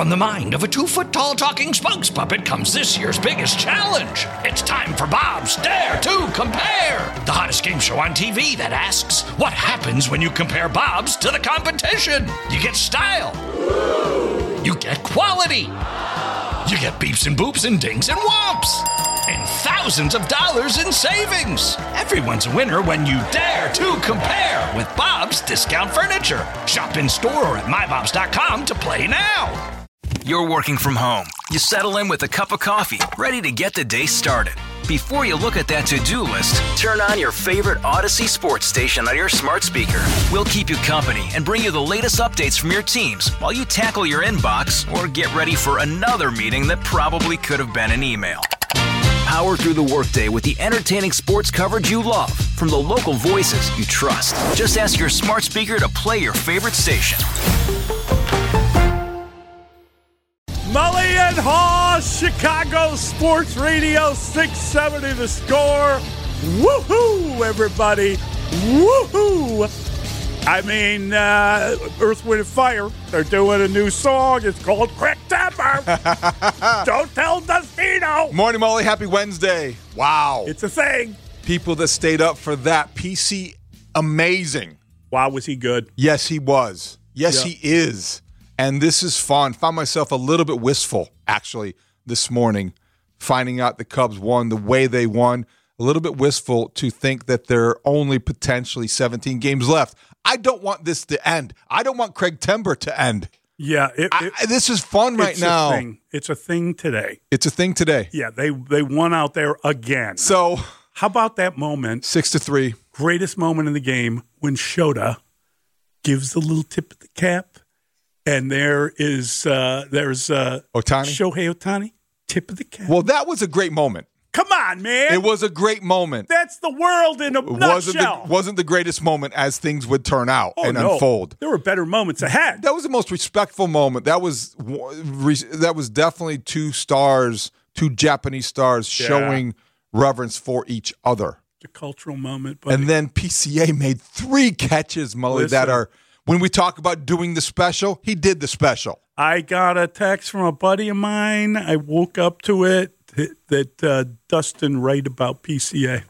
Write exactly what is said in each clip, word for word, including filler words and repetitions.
From the mind of a two-foot-tall talking spokes puppet comes this year's biggest challenge. It's time for Bob's Dare to Compare, the hottest game show on T V that asks, what happens when you compare Bob's to the competition? You get style. You get quality. You get beeps and boops and dings and whomps. And thousands of dollars in savings. Everyone's a winner when you dare to compare with Bob's Discount Furniture. Shop in store or at my bobs dot com to play now. You're working from home. You settle in with a cup of coffee, ready to get the day started. Before you look at that to-do list, turn on your favorite Odyssey sports station on your smart speaker. We'll keep you company and bring you the latest updates from your teams while you tackle your inbox or get ready for another meeting that probably could have been an email. Power through the workday with the entertaining sports coverage you love from the local voices you trust. Just ask your smart speaker to play your favorite station. Mully and Haw, Chicago Sports Radio, six seventy The Score. Woohoo, everybody. Woohoo. I mean, uh, Earth, Wind, and Fire, they're doing a new song. It's called Craig Temper. Don't tell Dustino. Morning, Mully. Happy Wednesday. Wow. It's a thing. People that stayed up for that. P C, amazing. Wow, was he good? Yes, he was. Yes, yep. He is. And this is fun. Found myself a little bit wistful, actually, this morning, finding out the Cubs won the way they won. A little bit wistful to think that there are only potentially seventeen games left. I don't want this to end. I don't want Craig Temper to end. Yeah. It, it, I, this is fun right it's now. A thing. It's a thing today. It's a thing today. Yeah, they, they won out there again. So how about that moment? Six to three. Greatest moment in the game when Shota gives the little tip of the cap. And there is uh, there's uh, Ohtani? Shohei Ohtani, tip of the cap. Well, that was a great moment. Come on, man. It was a great moment. That's the world in a wasn't nutshell. The, wasn't the greatest moment as things would turn out oh, and no. unfold. There were better moments ahead. That was the most respectful moment. That was that was definitely two stars, two Japanese stars yeah. showing reverence for each other. The cultural moment. Buddy. And then P C A made three catches, Mully, that are... When we talk about doing the special, he did the special. I got a text from a buddy of mine. I woke up to it that uh, Dustin right about P C A.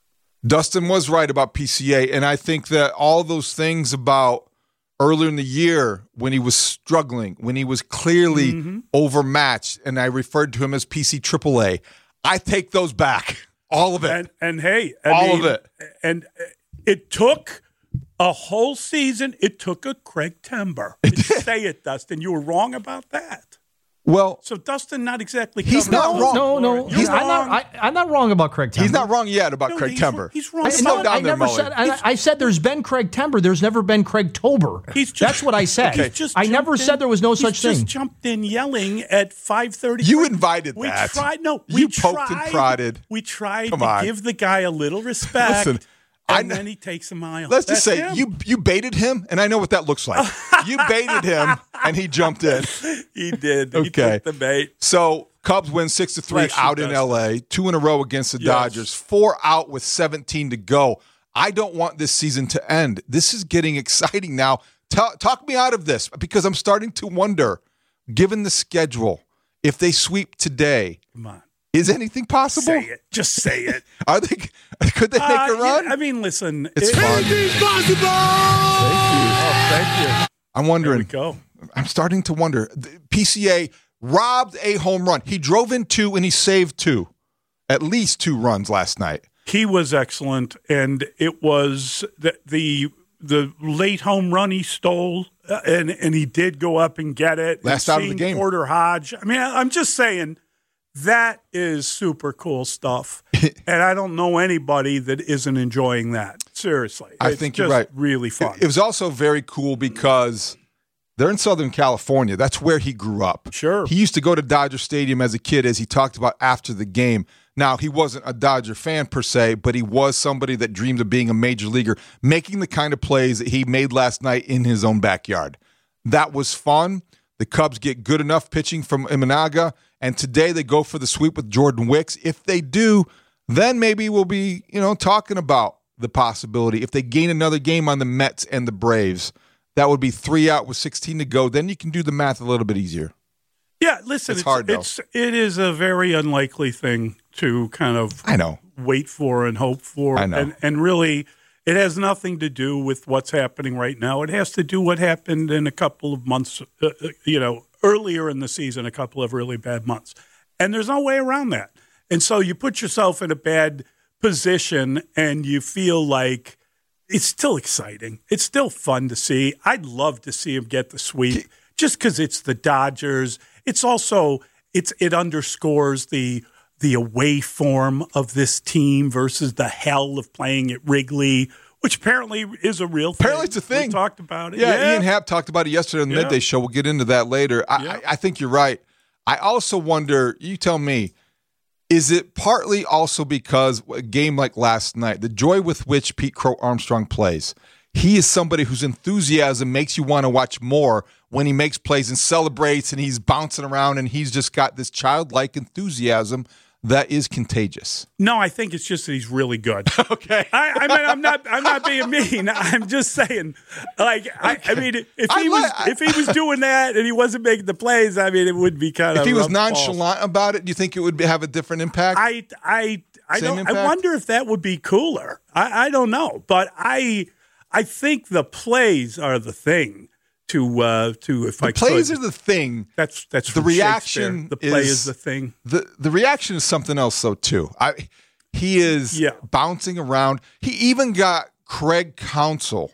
Dustin was right about P C A, and I think that all those things about earlier in the year when he was struggling, when he was clearly mm-hmm. overmatched, and I referred to him as P C triple A, I take those back. All of it. And, and hey, I all mean, of it. And it took... a whole season, it took a Craig Temper. Say it, Dustin. You were wrong about that. Well, so Dustin not exactly. He's not wrong. No, no, he's, I'm not. I, I'm not wrong about Craig Temper. He's not wrong yet about no, Craig he's, Temper. He's wrong. I, no, I never there, said. I, I said there's been Craig Temper. There's never been Craig Tober. He's just, That's what I said. Okay. Just I never in, said there was no he's such just thing. Jumped in yelling at five thirty. You invited we that. We tried. No, we you tried, poked and prodded. We tried Come to on. give the guy a little respect. Listen. And I, then he takes a mile. Let's That's just say him. you you baited him, and I know what that looks like. You baited him, and he jumped in. He did. Okay. He took the bait. So Cubs win six to three Bless you, out in Dustin. L A, two in a row against the Yes. Dodgers, four out with seventeen to go. I don't want this season to end. This is getting exciting now. Talk, talk me out of this because I'm starting to wonder, given the schedule, if they sweep today. Come on. Is anything possible? Say it. Just say it. Are they? Could they make Uh, a run? yeah, I mean, listen. It's it, fun. Anything's possible. Thank you. Oh, thank you. I'm wondering. There we go. I'm starting to wonder. The P C A robbed a home run. He drove in two and he saved two, at least two runs last night. He was excellent, and it was the the, the late home run he stole, uh, and and he did go up and get it. Last and out of the game. Porter Hodge. I mean, I'm just saying. That is super cool stuff, and I don't know anybody that isn't enjoying that. Seriously, I it's think just you're right. Really fun. It, it was also very cool because they're in Southern California. That's where he grew up. Sure. He used to go to Dodger Stadium as a kid, as he talked about after the game. Now, he wasn't a Dodger fan per se, but he was somebody that dreamed of being a major leaguer, making the kind of plays that he made last night in his own backyard. That was fun. The Cubs get good enough pitching from Imanaga, and today they go for the sweep with Jordan Wicks. If they do, then maybe we'll be, you know, talking about the possibility. If they gain another game on the Mets and the Braves, that would be three out with sixteen to go. Then you can do the math a little bit easier. listen, it's, it's hard, though. It's, it is a very unlikely thing to kind of I know. wait for and hope for. I know. And, and really, it has nothing to do with what's happening right now. It has to do what happened in a couple of months, uh, you know, earlier in the season, a couple of really bad months. And there's no way around that. And so you put yourself in a bad position and you feel like it's still exciting. It's still fun to see. I'd love to see him get the sweep just because it's the Dodgers. It's also it's it underscores the the away form of this team versus the hell of playing at Wrigley, which apparently is a real thing. Apparently it's a thing. We talked about it. Yeah, yeah. Ian Happ talked about it yesterday on the Yeah. Midday Show. We'll get into that later. I, Yeah. I, I think you're right. I also wonder, you tell me, is it partly also because a game like last night, the joy with which Pete Crow Armstrong plays, he is somebody whose enthusiasm makes you want to watch more when he makes plays and celebrates and he's bouncing around and he's just got this childlike enthusiasm that is contagious. No, I think it's just that he's really good. Okay. I, I mean, I'm not. I'm not being mean. I'm just saying, like, I, I mean, if I he li- was, if he was doing that and he wasn't making the plays, I mean, it would be kind of. If he was rough nonchalant balls. about it, do you think it would be, have a different impact? I, I, I Same don't. impact? I wonder if that would be cooler. I, I don't know, but I, I think the plays are the thing. To uh, to if the I plays could. are the thing. That's that's the from reaction. Shakespeare. The play is, is the thing. The the reaction is something else though too. I he is Yeah. bouncing around. He even got Craig Counsell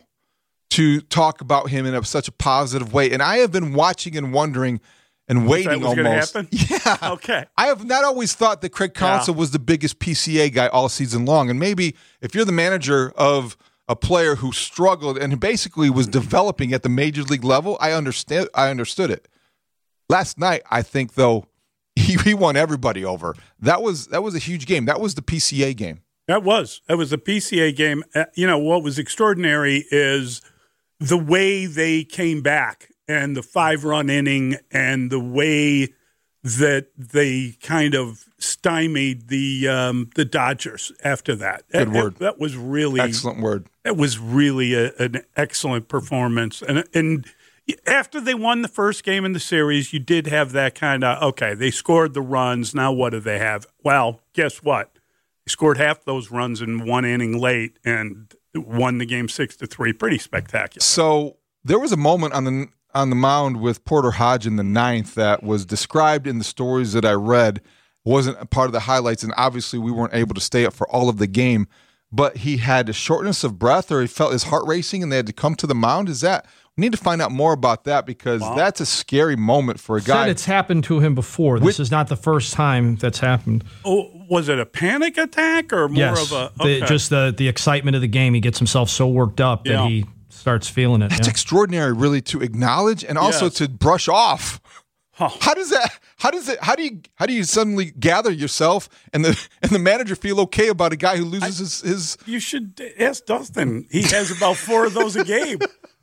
to talk about him in a, such a positive way, and I have been watching and wondering and waiting was gonna almost. happen? Yeah. Okay. I have not always thought that Craig Counsell Yeah. was the biggest P C A guy all season long, and maybe if you're the manager of a player who struggled and basically was developing at the major league level, I understand. I understood it. Last night, I think though, he, he won everybody over. That was that was a huge game. That was the P C A game. That was. That was a P C A game. Uh, you know, what was extraordinary is the way they came back and the five-run inning and the way that they kind of stymied the um, the Dodgers after that. Good that, word. That was really Excellent word. That was really a, an excellent performance. And and after they won the first game in the series, you did have that kind of, okay, they scored the runs. Now what do they have? Well, guess what? They scored half those runs in one inning late and won the game six to three. Pretty spectacular. So there was a moment on the on the mound with Porter Hodge in the ninth that was described in the stories that I read. Wasn't a part of the highlights, and obviously we weren't able to stay up for all of the game. But he had a shortness of breath, or he felt his heart racing, and they had to come to the mound. Is that we need to find out more about that because Wow. that's a scary moment for a guy. Said it's happened to him before. This Which- is not the first time that's happened. Oh, was it a panic attack or more yes, of a the, okay. just the the excitement of the game. He gets himself so worked up Yeah. that he starts feeling it. That's yeah. extraordinary, really, to acknowledge and also Yes. to brush off. Huh. How does that? How does it? How do you? How do you suddenly gather yourself and the and the manager feel okay about a guy who loses his, his? You should ask Dustin. He has about four of those a game.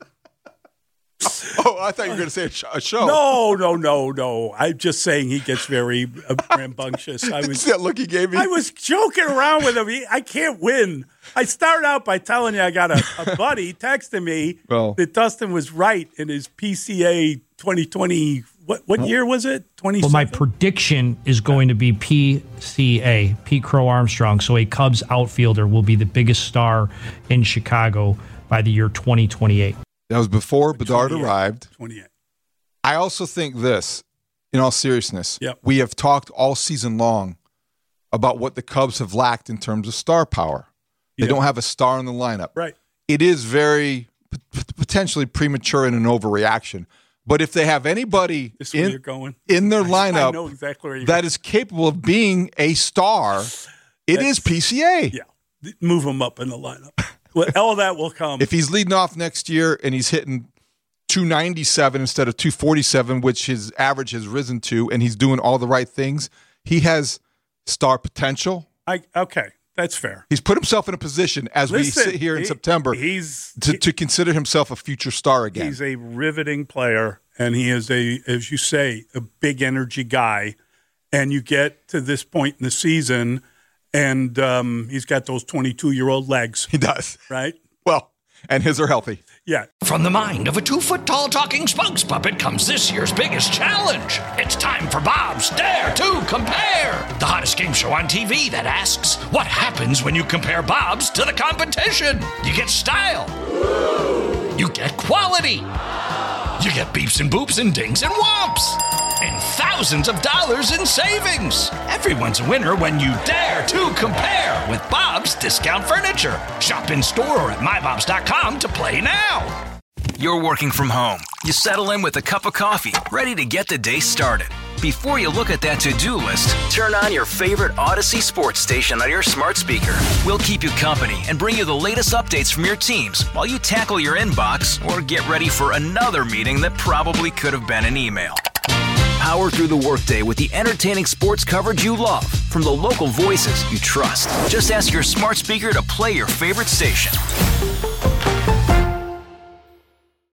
Oh, I thought you were going to say a, sh- a show. No, no, no, no. I'm just saying he gets very uh, rambunctious. I Did you was, see that look he gave me? I was joking around with him. He, I can't win. I start out by telling you I got a, a buddy texting me Well. that Dustin was right in his P C A twenty twenty. What what year was it? twenty. Well, my prediction is going to be P C A, Pete Crow Armstrong. So a Cubs outfielder will be the biggest star in Chicago by the year twenty twenty-eight. That was before Bedard twenty-eight. arrived. twenty-eight. I also think this, in all seriousness, Yep. we have talked all season long about what the Cubs have lacked in terms of star power. They Yep. don't have a star in the lineup. Right. It is very p- p- potentially premature and an overreaction. But if they have anybody This is where in, you're going. in their I lineup know exactly where you're that is capable of being a star, it That's- is P C A. Yeah. Move him up in the lineup. Well, all that will come. If he's leading off next year and he's hitting two ninety-seven instead of two forty-seven, which his average has risen to, and he's doing all the right things, he has star potential. I okay, that's fair. He's put himself in a position as Listen, we sit here in he- September He's to, to consider himself a future star again. he's a riveting player, and he is a, as you say, a big energy guy. And you get to this point in the season, and um, he's got those twenty-two-year-old legs, He does. right? Well, and his are healthy. Yeah. From the mind of a two-foot-tall talking spokes puppet comes this year's biggest challenge. It's time for Bob hottest game show on T V that asks, what happens when you compare Bob's to the competition? You get style. You get quality. You get beeps and boops and dings and whomps. And thousands of dollars in savings. Everyone's a winner when you dare to compare with Bob's Discount Furniture. Shop in store or at my bobs dot com to play now. You're working from home. You settle in with a cup of coffee, ready to get the day started. Before you look at that to-do list, turn on your favorite Odyssey sports station on your smart speaker. We'll keep you company and bring you the latest updates from your teams while you tackle your inbox or get ready for another meeting that probably could have been an email. Power through the workday with the entertaining sports coverage you love from the local voices you trust. Just ask your smart speaker to play your favorite station.